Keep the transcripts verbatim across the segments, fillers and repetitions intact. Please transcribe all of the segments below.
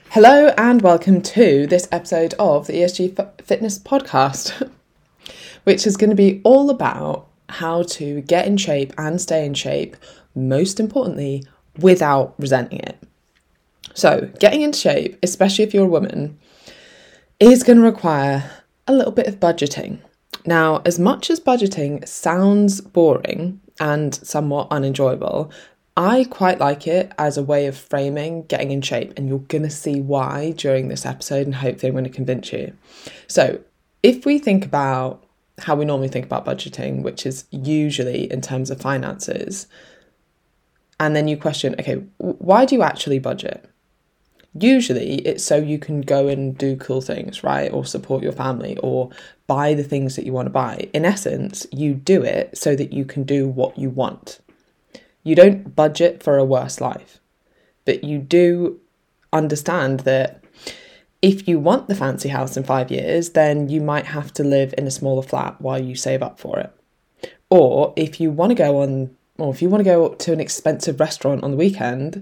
Hello and welcome to this episode of the E S G F- Fitness Podcast, which is going to be all about how to get in shape and stay in shape, most importantly, without resenting it. So, getting into shape, especially if you're a woman, is going to require a little bit of budgeting. Now, as much as budgeting sounds boring and somewhat unenjoyable, I quite like it as a way of framing getting in shape, and you're going to see why during this episode, and hopefully I'm going to convince you. So if we think about how we normally think about budgeting, which is usually in terms of finances, and then you question, okay, why do you actually budget? Usually it's so you can go and do cool things, right? Or support your family or buy the things that you want to buy. In essence, you do it so that you can do what you want. You don't budget for a worse life, but you do understand that if you want the fancy house in five years, then you might have to live in a smaller flat while you save up for it. Or if you want to go on, or if you want to go to an expensive restaurant on the weekend,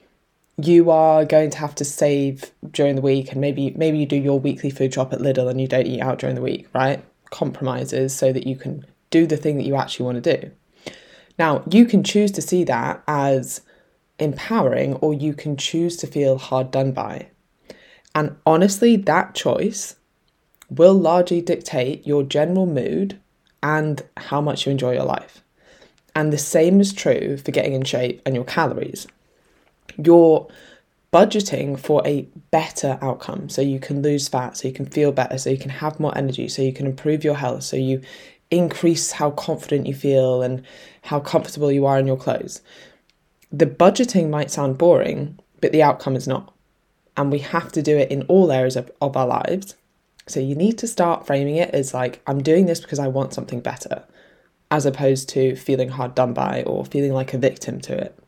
you are going to have to save during the week, and maybe maybe you do your weekly food shop at Lidl and you don't eat out during the week, right? Compromises so that you can do the thing that you actually want to do. Now, you can choose to see that as empowering, or you can choose to feel hard done by. And honestly, that choice will largely dictate your general mood and how much you enjoy your life. And the same is true for getting in shape and your calories. You're budgeting for a better outcome, so you can lose fat, so you can feel better, so you can have more energy, so you can improve your health, so you increase how confident you feel and how comfortable you are in your clothes. The budgeting might sound boring, but the outcome is not. And we have to do it in all areas of, of our lives. So you need to start framing it as like, I'm doing this because I want something better, as opposed to feeling hard done by or feeling like a victim to it.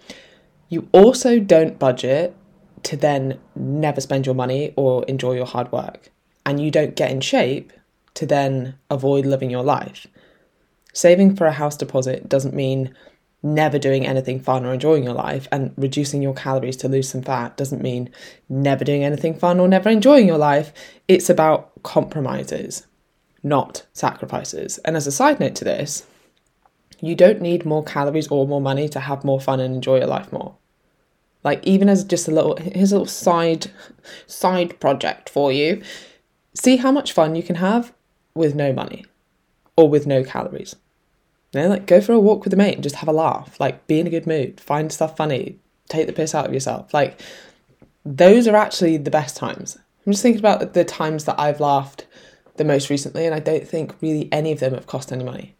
You also don't budget to then never spend your money or enjoy your hard work. And you don't get in shape to then avoid living your life. Saving for a house deposit doesn't mean never doing anything fun or enjoying your life, and reducing your calories to lose some fat doesn't mean never doing anything fun or never enjoying your life. It's about compromises, not sacrifices. And as a side note to this, you don't need more calories or more money to have more fun and enjoy your life more. Like, even as just a little, here's a little side, side project for you. See how much fun you can have with no money or with no calories. You know, like, go for a walk with a mate and just have a laugh, like, be in a good mood, find stuff funny, take the piss out of yourself. Like, those are actually the best times. I'm just thinking about the times that I've laughed the most recently, and I don't think really any of them have cost any money.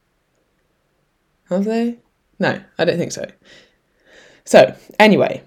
Have they? No, I don't think so. So anyway,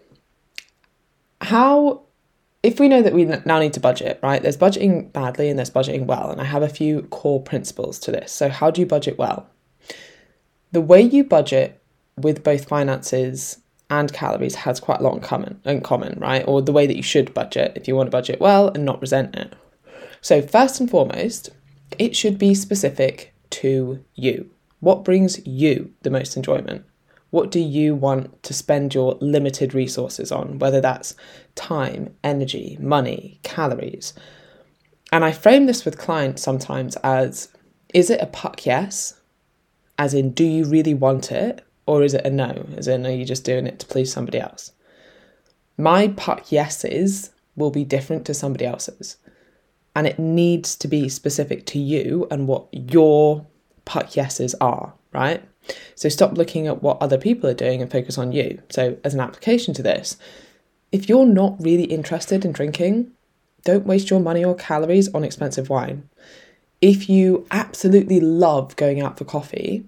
how... If we know that we now need to budget, right? There's budgeting badly and there's budgeting well. And I have a few core principles to this. So how do you budget well? The way you budget with both finances and calories has quite a lot in common, in common, right? Or the way that you should budget if you want to budget well and not resent it. So first and foremost, it should be specific to you. What brings you the most enjoyment? What do you want to spend your limited resources on, whether that's time, energy, money, calories? And I frame this with clients sometimes as, is it a puck yes? As in, do you really want it? Or is it a no? As in, are you just doing it to please somebody else? My puck yeses will be different to somebody else's. And it needs to be specific to you and what your puck yeses are, right? So stop looking at what other people are doing and focus on you. So as an application to this, if you're not really interested in drinking, don't waste your money or calories on expensive wine. If you absolutely love going out for coffee,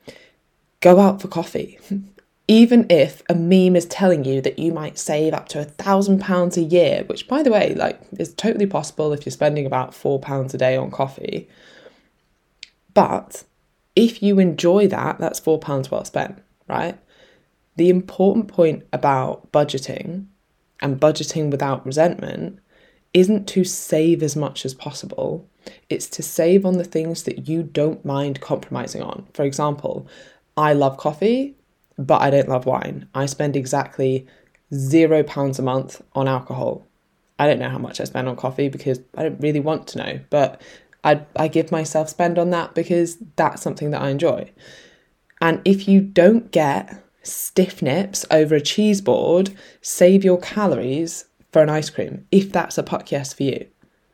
go out for coffee. Even if a meme is telling you that you might save up to a thousand pounds a year, which, by the way, like, is totally possible if you're spending about four pounds a day on coffee. But if you enjoy that, that's four pounds well spent, right? The important point about budgeting and budgeting without resentment isn't to save as much as possible. It's to save on the things that you don't mind compromising on. For example, I love coffee, but I don't love wine. I spend exactly zero pounds a month on alcohol. I don't know how much I spend on coffee because I don't really want to know, but I I give myself spend on that because that's something that I enjoy. And if you don't get stiff nips over a cheese board, save your calories for an ice cream, if that's a puck yes for you.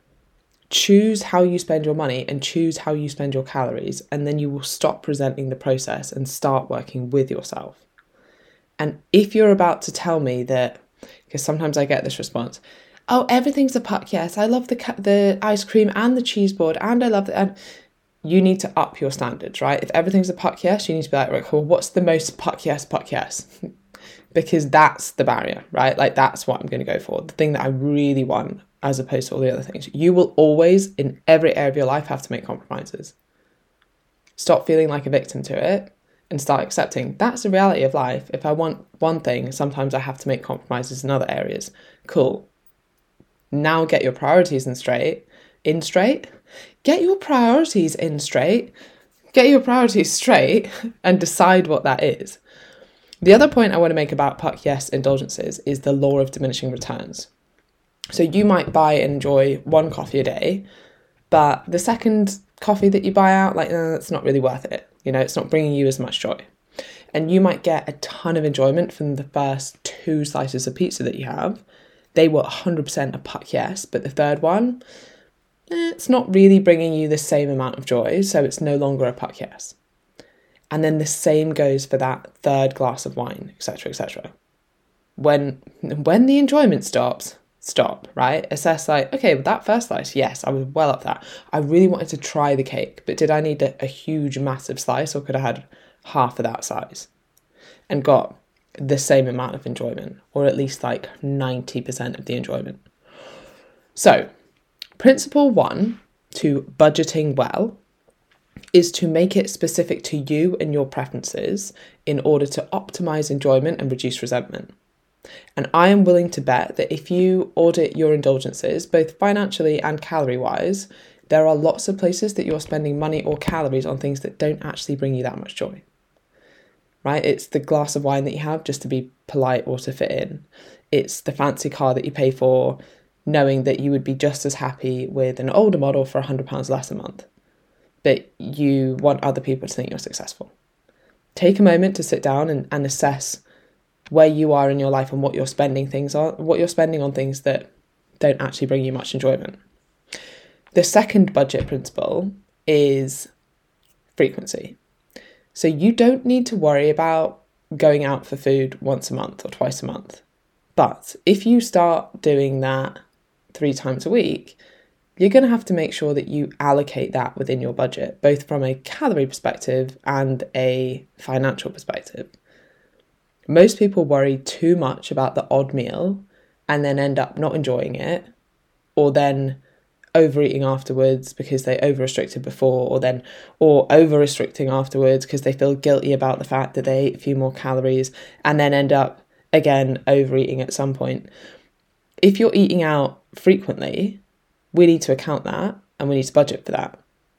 Choose how you spend your money and choose how you spend your calories, and then you will stop resenting the process and start working with yourself. And if you're about to tell me that, because sometimes I get this response, oh, everything's a puck yes, I love the the ice cream and the cheese board, and I love the... And you need to up your standards, right? If everything's a puck yes, you need to be like, right, cool, what's the most puck yes, puck yes? Because that's the barrier, right? Like, that's what I'm going to go for. The thing that I really want, as opposed to all the other things. You will always, in every area of your life, have to make compromises. Stop feeling like a victim to it and start accepting that's the reality of life. If I want one thing, sometimes I have to make compromises in other areas. Cool. Now get your priorities in straight. In straight? Get your priorities in straight. Get your priorities straight and decide what that is. The other point I want to make about puck yes indulgences is the law of diminishing returns. So you might buy and enjoy one coffee a day, but the second coffee that you buy out, like, no, that's not really worth it. You know, it's not bringing you as much joy. And you might get a ton of enjoyment from the first two slices of pizza that you have. They were one hundred percent a puck yes, but the third one, eh, it's not really bringing you the same amount of joy, so it's no longer a puck yes. And then the same goes for that third glass of wine, et cetera, et cetera. When, when the enjoyment stops, stop, right? Assess like, okay, with that first slice, yes, I was well up that. I really wanted to try the cake, but did I need a, a huge, massive slice, or could I have had half of that size and got the same amount of enjoyment, or at least like ninety percent of the enjoyment? So, principle one to budgeting well is to make it specific to you and your preferences in order to optimize enjoyment and reduce resentment. And I am willing to bet that if you audit your indulgences, both financially and calorie-wise, there are lots of places that you're spending money or calories on things that don't actually bring you that much joy. Right? It's the glass of wine that you have just to be polite or to fit in. It's the fancy car that you pay for, knowing that you would be just as happy with an older model for one hundred pounds less a month. But you want other people to think you're successful. Take a moment to sit down and, and assess where you are in your life and what you're spending things on, what you're spending on things that don't actually bring you much enjoyment. The second budget principle is frequency. So you don't need to worry about going out for food once a month or twice a month. But if you start doing that three times a week, you're going to have to make sure that you allocate that within your budget, both from a calorie perspective and a financial perspective. Most people worry too much about the odd meal and then end up not enjoying it, or then overeating afterwards because they over-restricted before, or then or over-restricting afterwards because they feel guilty about the fact that they ate a few more calories and then end up, again, overeating at some point. If you're eating out frequently, we need to account that and we need to budget for that.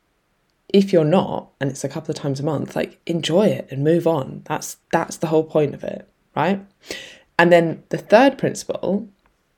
If you're not, and it's a couple of times a month, like, enjoy it and move on. That's that's the whole point of it, right? And then the third principle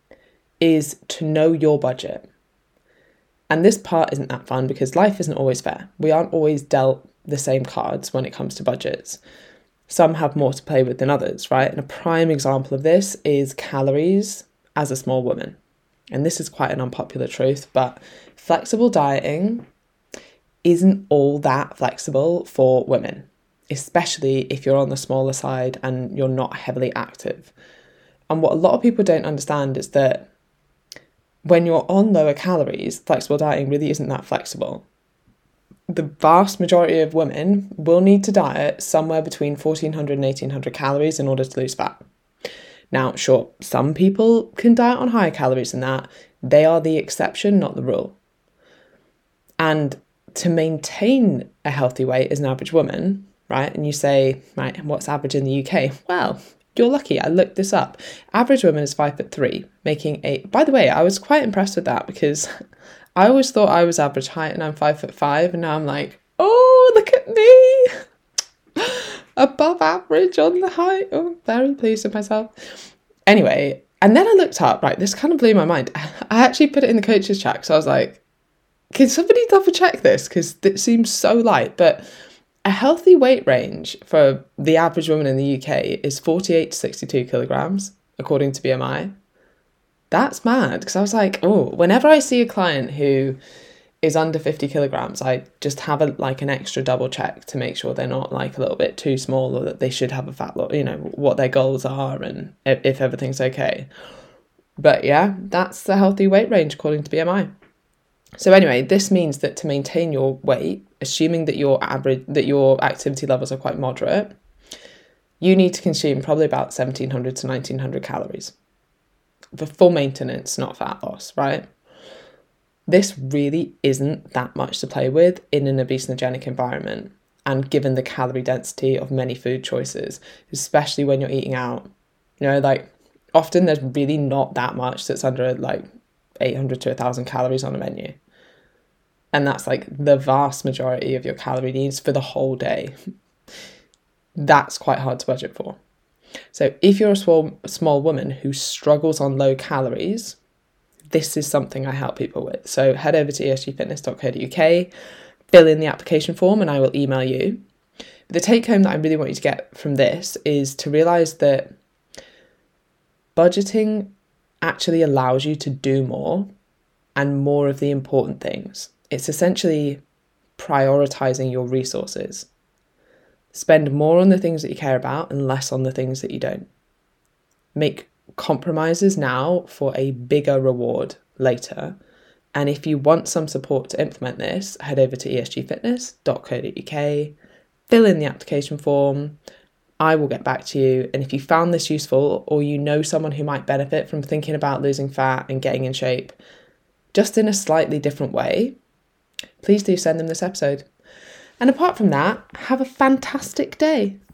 is to know your budget. And this part isn't that fun because life isn't always fair. We aren't always dealt the same cards when it comes to budgets. Some have more to play with than others, right? And a prime example of this is calories as a small woman. And this is quite an unpopular truth, but flexible dieting isn't all that flexible for women, especially if you're on the smaller side and you're not heavily active. And what a lot of people don't understand is that when you're on lower calories, flexible dieting really isn't that flexible. The vast majority of women will need to diet somewhere between fourteen hundred and eighteen hundred calories in order to lose fat. Now, sure, some people can diet on higher calories than that. They are the exception, not the rule. And to maintain a healthy weight as an average woman, right? And you say, right, what's average in the U K? Well, you're lucky. I looked this up. Average woman is five foot three, making a, by the way, I was quite impressed with that because I always thought I was average height and I'm five foot five. And now I'm like, oh, look at me. Above average on the height. Oh, very pleased with myself. Anyway, and then I looked up, right, this kind of blew my mind. I actually put it in the coaches chat because I was like, can somebody double check this? Because it seems so light. But a healthy weight range for the average woman in the U K is forty-eight to sixty-two kilograms, according to B M I. That's mad. Because I was like, oh, whenever I see a client who is under fifty kilograms, I just have a like an extra double check to make sure they're not like a little bit too small, or that they should have a fat loss, you know, what their goals are and if, if everything's okay. But yeah, that's the healthy weight range according to B M I. So anyway, this means that to maintain your weight, assuming that your average, that your activity levels are quite moderate, you need to consume probably about seventeen hundred to nineteen hundred calories for full maintenance, not fat loss, right? This really isn't that much to play with in an obesogenic environment, and given the calorie density of many food choices, especially when you're eating out. You know, like often there's really not that much that's under like eight hundred to one thousand calories on a menu. And that's like the vast majority of your calorie needs for the whole day. That's quite hard to budget for. So if you're a small, small woman who struggles on low calories, this is something I help people with. So head over to e s g fitness dot co dot u k, fill in the application form, and I will email you. But the take home that I really want you to get from this is to realise that budgeting actually allows you to do more and more of the important things. It's essentially prioritising your resources. Spend more on the things that you care about and less on the things that you don't. Make compromises now for a bigger reward later. And if you want some support to implement this, head over to e s g fitness dot co dot u k, fill in the application form. I will get back to you. And if you found this useful, or you know someone who might benefit from thinking about losing fat and getting in shape, just in a slightly different way, please do send them this episode. And apart from that, have a fantastic day.